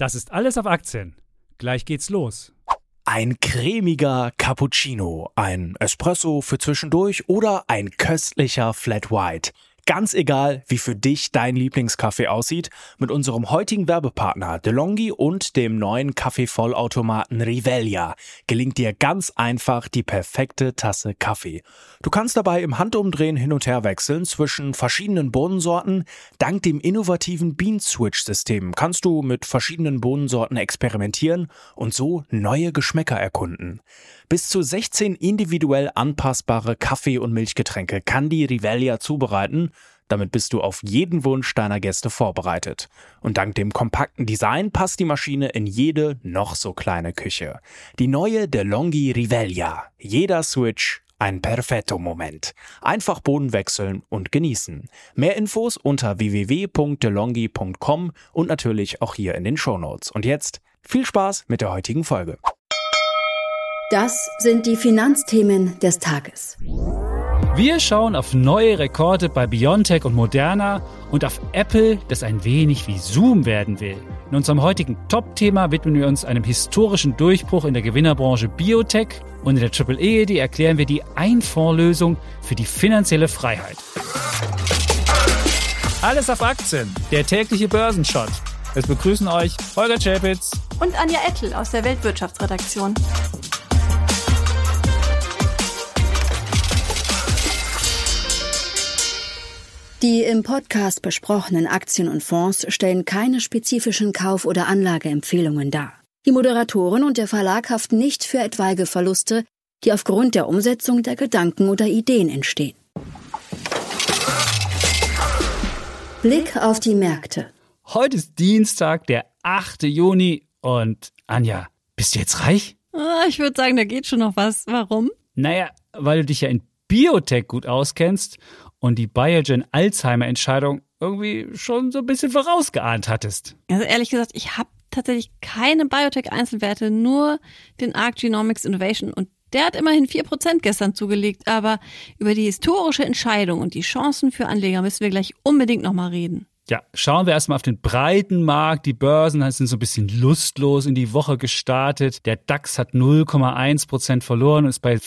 Das ist alles auf Aktien. Gleich geht's los. Ein cremiger Cappuccino, ein Espresso für zwischendurch oder ein köstlicher Flat White. Ganz egal, wie für dich dein Lieblingskaffee aussieht, mit unserem heutigen Werbepartner DeLonghi und dem neuen Kaffeevollautomaten Rivelia gelingt dir ganz einfach die perfekte Tasse Kaffee. Du kannst dabei im Handumdrehen hin und her wechseln zwischen verschiedenen Bohnensorten. Dank dem innovativen Bean-Switch-System kannst du mit verschiedenen Bohnensorten experimentieren und so neue Geschmäcker erkunden. Bis zu 16 individuell anpassbare Kaffee- und Milchgetränke kann die Rivelia zubereiten. Damit bist du auf jeden Wunsch deiner Gäste vorbereitet. Und dank dem kompakten Design passt die Maschine in jede noch so kleine Küche. Die neue DeLonghi Rivelia. Jeder Switch ein Perfetto-Moment. Einfach Bohnen wechseln und genießen. Mehr Infos unter www.delonghi.com und natürlich auch hier in den Shownotes. Und jetzt viel Spaß mit der heutigen Folge. Das sind die Finanzthemen des Tages. Wir schauen auf neue Rekorde bei BioNTech und Moderna und auf Apple, das ein wenig wie Zoom werden will. In unserem heutigen Top-Thema widmen wir uns einem historischen Durchbruch in der Gewinnerbranche Biotech und in der Triple-E erklären wir die Einfondslösung für die finanzielle Freiheit. Alles auf Aktien, der tägliche Börsenshot. Es begrüßen euch Holger Czapitz und Anja Ettel aus der Weltwirtschaftsredaktion. Die im Podcast besprochenen Aktien und Fonds stellen keine spezifischen Kauf- oder Anlageempfehlungen dar. Die Moderatoren und der Verlag haften nicht für etwaige Verluste, die aufgrund der Umsetzung der Gedanken oder Ideen entstehen. Blick auf die Märkte. Heute ist Dienstag, der 8. Juni und Anja, bist du jetzt reich? Ich würde sagen, da geht schon noch was. Warum? Naja, weil du dich ja in Biotech gut auskennst und die Biogen-Alzheimer-Entscheidung irgendwie schon so ein bisschen vorausgeahnt hattest. Also ehrlich gesagt, ich habe tatsächlich keine Biotech-Einzelwerte, nur den ARC Genomics Innovation und der hat immerhin 4% gestern zugelegt. Aber über die historische Entscheidung und die Chancen für Anleger müssen wir gleich unbedingt nochmal reden. Ja, schauen wir erstmal auf den breiten Markt. Die Börsen sind so ein bisschen lustlos in die Woche gestartet. Der DAX hat 0,1% verloren und ist bei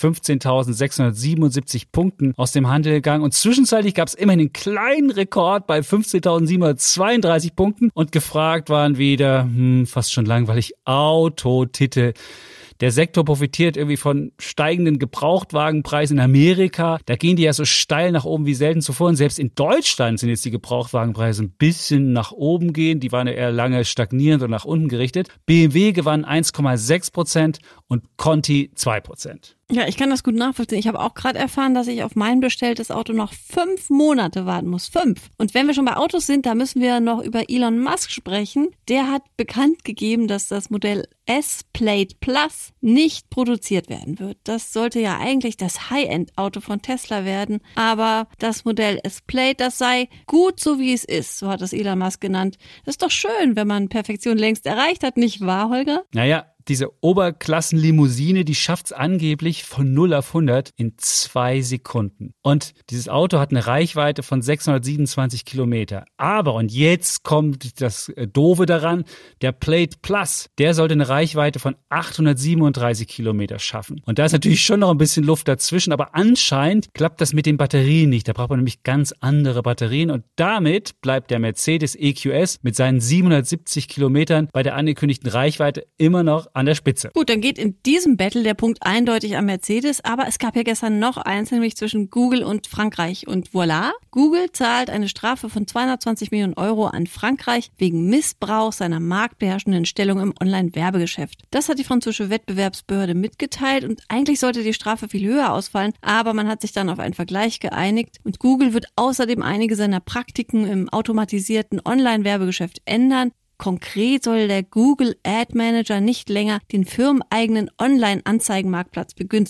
15.677 Punkten aus dem Handel gegangen. Und zwischenzeitlich gab es immerhin einen kleinen Rekord bei 15.732 Punkten. Und gefragt waren wieder, fast schon langweilig, Autotitel. Der Sektor profitiert irgendwie von steigenden Gebrauchtwagenpreisen in Amerika. Da gehen die ja so steil nach oben wie selten zuvor. Und selbst in Deutschland sind jetzt die Gebrauchtwagenpreise ein bisschen nach oben gehen. Die waren ja eher lange stagnierend und nach unten gerichtet. BMW gewann 1,6% und Conti 2%. Ja, ich kann das gut nachvollziehen. Ich habe auch gerade erfahren, dass ich auf mein bestelltes Auto noch 5 Monate warten muss. 5. Und wenn wir schon bei Autos sind, da müssen wir noch über Elon Musk sprechen. Der hat bekannt gegeben, dass das Modell S-Plate Plus nicht produziert werden wird. Das sollte ja eigentlich das High-End-Auto von Tesla werden. Aber das Modell S-Plate, das sei gut so wie es ist. So hat es Elon Musk genannt. Das ist doch schön, wenn man Perfektion längst erreicht hat, nicht wahr, Holger? Naja, diese Oberklassenlimousine, die schafft's angeblich von 0 auf 100 in 2 Sekunden. Und dieses Auto hat eine Reichweite von 627 Kilometer. Aber, und jetzt kommt das Doofe daran, der Plate Plus, der sollte eine Reichweite von 837 Kilometer schaffen. Und da ist natürlich schon noch ein bisschen Luft dazwischen, aber anscheinend klappt das mit den Batterien nicht. Da braucht man nämlich ganz andere Batterien und damit bleibt der Mercedes EQS mit seinen 770 Kilometern bei der angekündigten Reichweite immer noch an der Spitze. Gut, dann geht in diesem Battle der Punkt eindeutig an Mercedes, aber es gab ja gestern noch eins, nämlich zwischen Google und Frankreich. Und voilà, Google zahlt eine Strafe von 220 Millionen Euro an Frankreich wegen Missbrauch seiner marktbeherrschenden Stellung im Online-Werbegeschäft. Das hat die französische Wettbewerbsbehörde mitgeteilt und eigentlich sollte die Strafe viel höher ausfallen, aber man hat sich dann auf einen Vergleich geeinigt und Google wird außerdem einige seiner Praktiken im automatisierten Online-Werbegeschäft ändern. Konkret soll der Google Ad Manager nicht länger den firmeneigenen Online-Anzeigenmarktplatz begünstigen.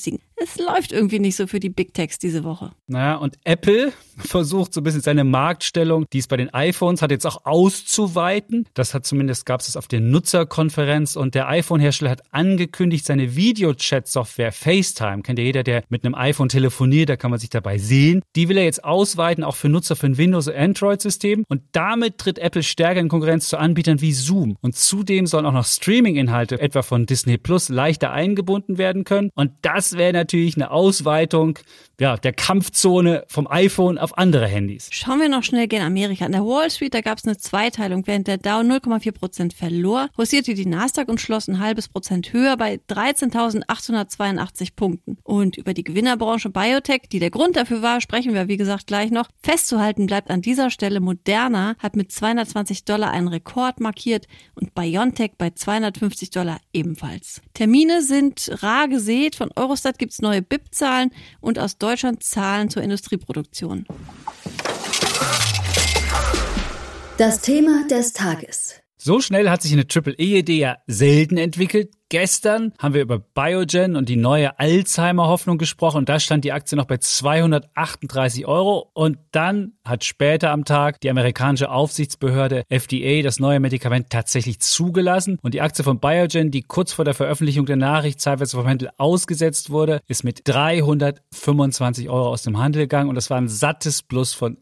es läuft irgendwie nicht so für die Big Techs diese Woche. Naja, und Apple versucht so ein bisschen seine Marktstellung, die es bei den iPhones hat, jetzt auch auszuweiten. Das hat zumindest, gab es das auf der Nutzerkonferenz, und der iPhone-Hersteller hat angekündigt, seine Videochat-Software FaceTime, kennt ja jeder, der mit einem iPhone telefoniert, da kann man sich dabei sehen, die will er jetzt ausweiten, auch für Nutzer für ein Windows- und Android-System, und damit tritt Apple stärker in Konkurrenz zu Anbietern wie Zoom. Und zudem sollen auch noch Streaming-Inhalte, etwa von Disney Plus, leichter eingebunden werden können, und das wäre natürlich eine Ausweitung der Kampfzone vom iPhone auf andere Handys. Schauen wir noch schnell gen Amerika. An der Wall Street, da gab es eine Zweiteilung. Während der Dow 0,4% verlor, hausierte die Nasdaq und schloss 0,5% höher bei 13.882 Punkten. Und über die Gewinnerbranche Biotech, die der Grund dafür war, sprechen wir wie gesagt gleich noch. Festzuhalten bleibt an dieser Stelle, Moderna hat mit $220 einen Rekord markiert und BioNTech bei $250 ebenfalls. Termine sind rar gesät. Von Eurostat gibt es neue BIP-Zahlen und aus Deutschland Zahlen zur Industrieproduktion. Das Thema des Tages. So schnell hat sich eine Triple-E-Idee ja selten entwickelt. Gestern haben wir über Biogen und die neue Alzheimer-Hoffnung gesprochen, und da stand die Aktie noch bei 238 €. Und dann hat später am Tag die amerikanische Aufsichtsbehörde FDA das neue Medikament tatsächlich zugelassen, und die Aktie von Biogen, die kurz vor der Veröffentlichung der Nachricht zeitweise vom Handel ausgesetzt wurde, ist mit 325 € aus dem Handel gegangen, und das war ein sattes Plus von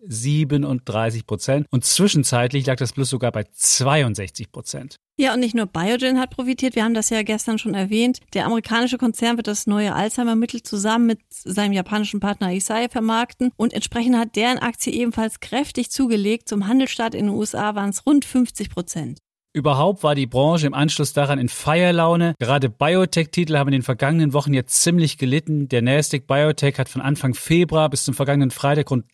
37%, und zwischenzeitlich lag das Plus sogar bei 62%. Ja, und nicht nur Biogen hat profitiert, wir haben das ja gestern schon erwähnt. Der amerikanische Konzern wird das neue Alzheimer-Mittel zusammen mit seinem japanischen Partner Eisai vermarkten, und entsprechend hat deren Aktie ebenfalls kräftig zugelegt. Zum Handelsstart in den USA waren es rund 50%. Überhaupt war die Branche im Anschluss daran in Feierlaune. Gerade Biotech-Titel haben in den vergangenen Wochen jetzt ziemlich gelitten. Der Nasdaq Biotech hat von Anfang Februar bis zum vergangenen Freitag rund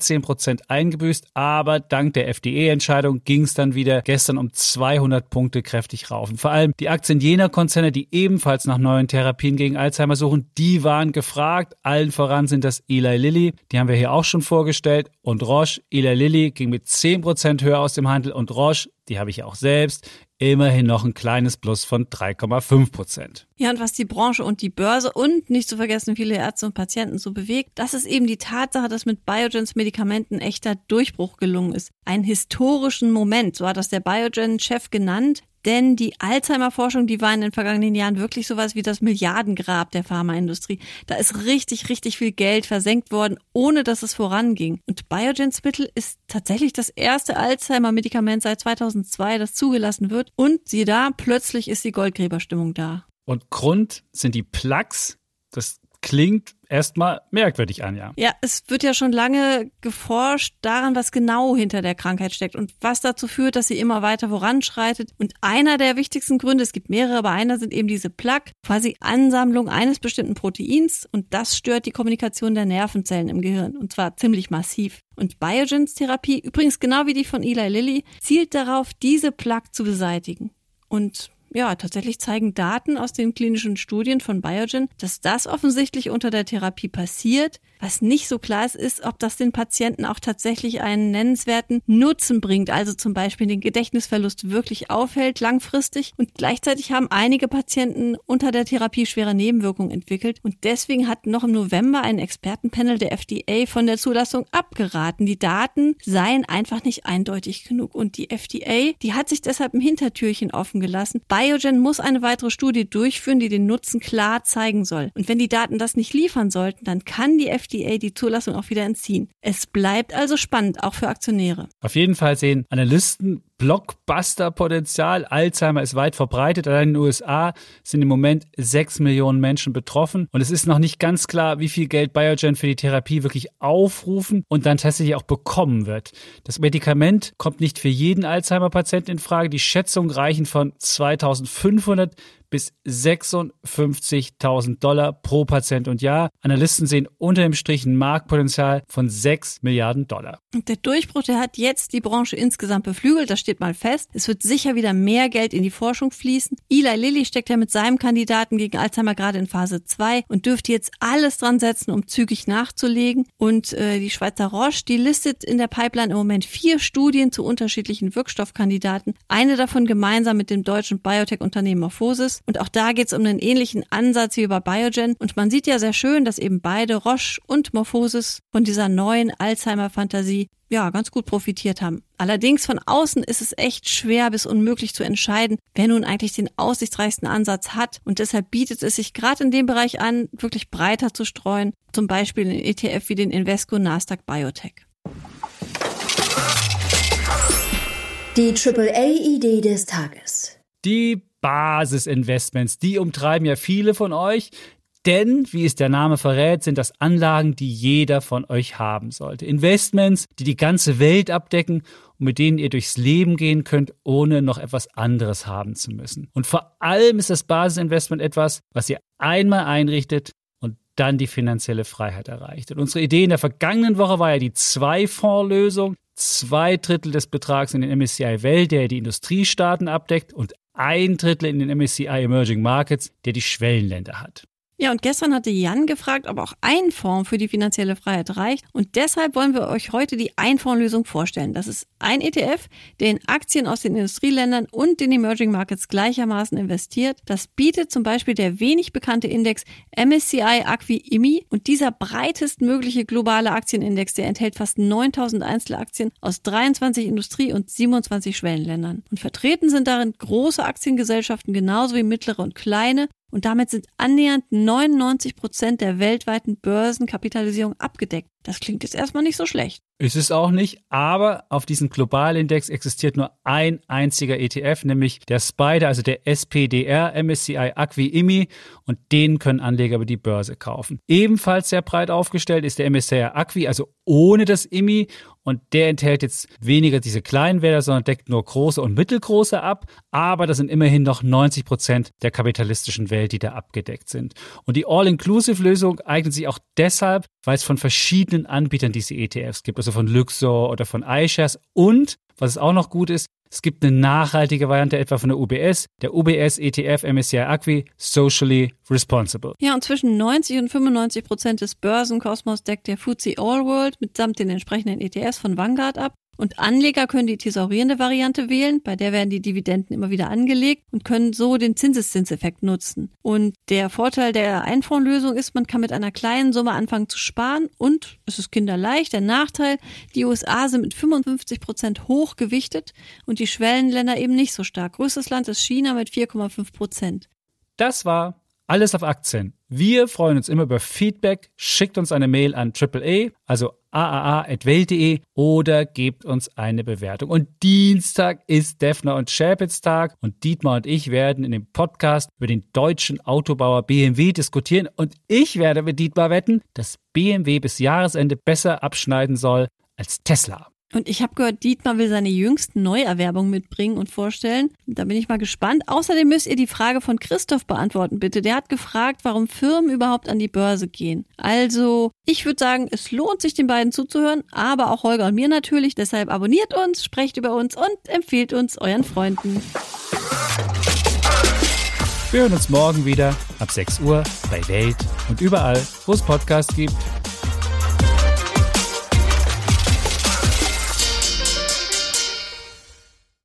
13% eingebüßt. Aber dank der FDA-Entscheidung ging es dann wieder gestern um 200 Punkte kräftig rauf. Und vor allem die Aktien jener Konzerne, die ebenfalls nach neuen Therapien gegen Alzheimer suchen, die waren gefragt. Allen voran sind das Eli Lilly, die haben wir hier auch schon vorgestellt, und Roche. Eli Lilly ging mit 10% höher aus dem Handel, und Roche, die habe ich ja auch selbst, immerhin noch ein kleines Plus von 3,5%. Ja, und was die Branche und die Börse und nicht zu vergessen viele Ärzte und Patienten so bewegt, das ist eben die Tatsache, dass mit Biogens Medikamenten echter Durchbruch gelungen ist. Einen historischen Moment, so hat das der Biogen-Chef genannt. Denn die Alzheimer-Forschung, die war in den vergangenen Jahren wirklich sowas wie das Milliardengrab der Pharmaindustrie. Da ist richtig viel Geld versenkt worden, ohne dass es voranging. Und Biogens Mittel ist tatsächlich das erste Alzheimer-Medikament seit 2002, das zugelassen wird. Und siehe da, plötzlich ist die Goldgräberstimmung da. Und Grund sind die Plaques. Das klingt erstmal merkwürdig an, ja. Ja, es wird ja schon lange geforscht daran, was genau hinter der Krankheit steckt und was dazu führt, dass sie immer weiter voranschreitet. Und einer der wichtigsten Gründe, es gibt mehrere, aber einer sind eben diese Plaque, quasi Ansammlung eines bestimmten Proteins, und das stört die Kommunikation der Nervenzellen im Gehirn, und zwar ziemlich massiv. Und Biogens Therapie, übrigens genau wie die von Eli Lilly, zielt darauf, diese Plaque zu beseitigen. Und ja, tatsächlich zeigen Daten aus den klinischen Studien von Biogen, dass das offensichtlich unter der Therapie passiert. Was nicht so klar ist, ob das den Patienten auch tatsächlich einen nennenswerten Nutzen bringt, also zum Beispiel den Gedächtnisverlust wirklich aufhält langfristig. Und gleichzeitig haben einige Patienten unter der Therapie schwere Nebenwirkungen entwickelt. Und deswegen hat noch im November ein Expertenpanel der FDA von der Zulassung abgeraten. Die Daten seien einfach nicht eindeutig genug. Und die FDA, die hat sich deshalb ein Hintertürchen offen gelassen. Biogen muss eine weitere Studie durchführen, die den Nutzen klar zeigen soll. Und wenn die Daten das nicht liefern sollten, dann kann die FDA die Zulassung auch wieder entziehen. Es bleibt also spannend, auch für Aktionäre. Auf jeden Fall sehen Analysten Blockbuster-Potenzial. Alzheimer ist weit verbreitet. Allein in den USA sind im Moment 6 Millionen Menschen betroffen. Und es ist noch nicht ganz klar, wie viel Geld Biogen für die Therapie wirklich aufrufen und dann tatsächlich auch bekommen wird. Das Medikament kommt nicht für jeden Alzheimer-Patienten in Frage. Die Schätzungen reichen von 2.500 bis 56.000 $ pro Patient und Jahr. Analysten sehen unter dem Strich ein Marktpotenzial von 6 Milliarden $. Und der Durchbruch, der hat jetzt die Branche insgesamt beflügelt, das steht mal fest. Es wird sicher wieder mehr Geld in die Forschung fließen. Eli Lilly steckt ja mit seinem Kandidaten gegen Alzheimer gerade in Phase 2 und dürfte jetzt alles dran setzen, um zügig nachzulegen. Und die Schweizer Roche, die listet in der Pipeline im Moment 4 Studien zu unterschiedlichen Wirkstoffkandidaten. Eine davon gemeinsam mit dem deutschen Biotech-Unternehmen MorphoSys. Index. Und auch da geht es um einen ähnlichen Ansatz wie bei Biogen. Und man sieht ja sehr schön, dass eben beide, Roche und MorphoSys, von dieser neuen Alzheimer-Fantasie ganz gut profitiert haben. Allerdings von außen ist es echt schwer bis unmöglich zu entscheiden, wer nun eigentlich den aussichtsreichsten Ansatz hat. Und deshalb bietet es sich gerade in dem Bereich an, wirklich breiter zu streuen. Zum Beispiel in ETF wie den Invesco Nasdaq Biotech. Die AAA-Idee des Tages. Die Basisinvestments, die umtreiben ja viele von euch. Denn, wie es der Name verrät, sind das Anlagen, die jeder von euch haben sollte. Investments, die die ganze Welt abdecken und mit denen ihr durchs Leben gehen könnt, ohne noch etwas anderes haben zu müssen. Und vor allem ist das Basisinvestment etwas, was ihr einmal einrichtet und dann die finanzielle Freiheit erreicht. Und unsere Idee in der vergangenen Woche war ja die 2-Fonds-Lösung. 2/3 des Betrags in den MSCI Welt, der die Industriestaaten abdeckt, und 1/3 in den MSCI Emerging Markets, der die Schwellenländer hat. Ja, und gestern hatte Jan gefragt, ob auch ein Fonds für die finanzielle Freiheit reicht. Und deshalb wollen wir euch heute die Einfondslösung vorstellen. Das ist ein ETF, der in Aktien aus den Industrieländern und den Emerging Markets gleichermaßen investiert. Das bietet zum Beispiel der wenig bekannte Index MSCI Acqui IMI. Und dieser breitestmögliche globale Aktienindex, der enthält fast 9000 Einzelaktien aus 23 Industrie- und 27 Schwellenländern. Und vertreten sind darin große Aktiengesellschaften genauso wie mittlere und kleine. Und damit sind annähernd 99% der weltweiten Börsenkapitalisierung abgedeckt. Das klingt jetzt erstmal nicht so schlecht. Ist es auch nicht, aber auf diesem Globalindex existiert nur ein einziger ETF, nämlich der SPDR, also der SPDR MSCI Acqui IMI, und den können Anleger über die Börse kaufen. Ebenfalls sehr breit aufgestellt ist der MSCI Acqui, also ohne das IMI, und der enthält jetzt weniger diese kleinen Werte, sondern deckt nur große und mittelgroße ab, aber das sind immerhin noch 90% der kapitalistischen Welt, die da abgedeckt sind. Und die All-Inclusive-Lösung eignet sich auch deshalb, weil es von verschiedenen Anbietern diese ETFs gibt, also von Luxor oder von iShares, und, was auch noch gut ist, es gibt eine nachhaltige Variante etwa von der UBS ETF MSCI Acqui Socially Responsible. Ja, und zwischen 90 und 95% des Börsenkosmos deckt der FTSE All World mitsamt den entsprechenden ETFs von Vanguard ab. Und Anleger können die thesaurierende Variante wählen, bei der werden die Dividenden immer wieder angelegt und können so den Zinseszinseffekt nutzen. Und der Vorteil der Einfondslösung ist, man kann mit einer kleinen Summe anfangen zu sparen und es ist kinderleicht. Der Nachteil, die USA sind mit 55% hoch gewichtet und die Schwellenländer eben nicht so stark. Größtes Land ist China mit 4,5%. Das war alles auf Aktien. Wir freuen uns immer über Feedback. Schickt uns eine Mail an AAA, also aaa@welt.de, oder gebt uns eine Bewertung. Und Dienstag ist Defner und Schäpitz Tag und Dietmar und ich werden in dem Podcast über den deutschen Autobauer BMW diskutieren. Und ich werde mit Dietmar wetten, dass BMW bis Jahresende besser abschneiden soll als Tesla. Und ich habe gehört, Dietmar will seine jüngsten Neuerwerbungen mitbringen und vorstellen. Da bin ich mal gespannt. Außerdem müsst ihr die Frage von Christoph beantworten, bitte. Der hat gefragt, warum Firmen überhaupt an die Börse gehen. Also, ich würde sagen, es lohnt sich, den beiden zuzuhören, aber auch Holger und mir natürlich. Deshalb abonniert uns, sprecht über uns und empfehlt uns euren Freunden. Wir hören uns morgen wieder ab 6 Uhr bei Welt und überall, wo es Podcasts gibt.